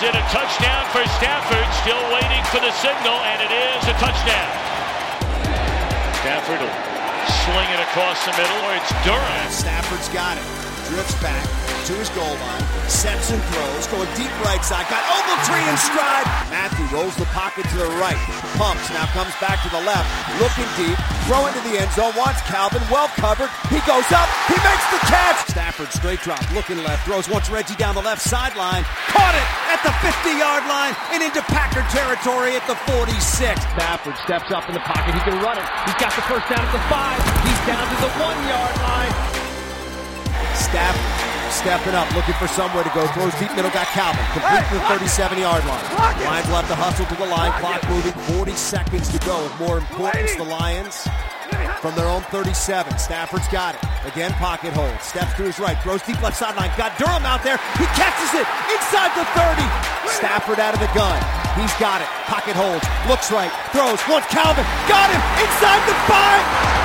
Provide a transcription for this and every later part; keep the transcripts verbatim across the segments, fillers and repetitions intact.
it a touchdown for Stafford. Still waiting for the signal, and it is a touchdown. Stafford will sling it across the middle, or it's Durant. Stafford's got it. Drifts back to his goal line. Sets and throws. Going deep right side. Got Ogletree in stride. Matthew rolls the pocket to the right. Pumps. Now comes back to the left. Looking deep. Throw into the end zone. Wants Calvin. Well covered. He goes up. He makes the catch. Stafford straight drop. Looking left. Throws once Reggie down the left sideline. Caught it at the fifty-yard line and into Packer territory at the forty-six. Stafford steps up in the pocket. He can run it. He's got the first down at the five. He's down to the one-yard line. Stafford stepping up, looking for somewhere to go. Throws deep middle, got Calvin. Complete to the thirty-seven-yard line. Lions will have to hustle to the line. Clock moving, forty seconds to go. Of more importance, the Lions from their own thirty-seven. Stafford's got it. Again, pocket hold. Steps to his right. Throws deep left sideline. Got Durham out there. He catches it inside the thirty. Stafford out of the gun. He's got it. Pocket holds. Looks right. Throws. Wants Calvin. Got him inside the five.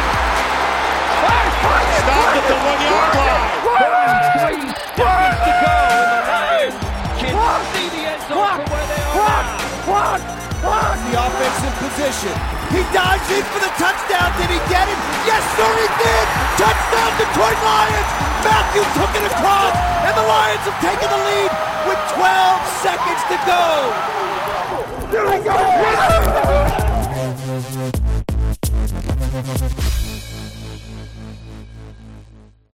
Stopped at the one-yard line. Three seconds to go, and the Lions can see the end zone from where they are now. The offense in position. He dives in for the touchdown. Did he get it? Yes, sir, he did. Touchdown, Detroit Lions. Matthew took it across, and the Lions have taken the lead with twelve seconds to go. Here we go.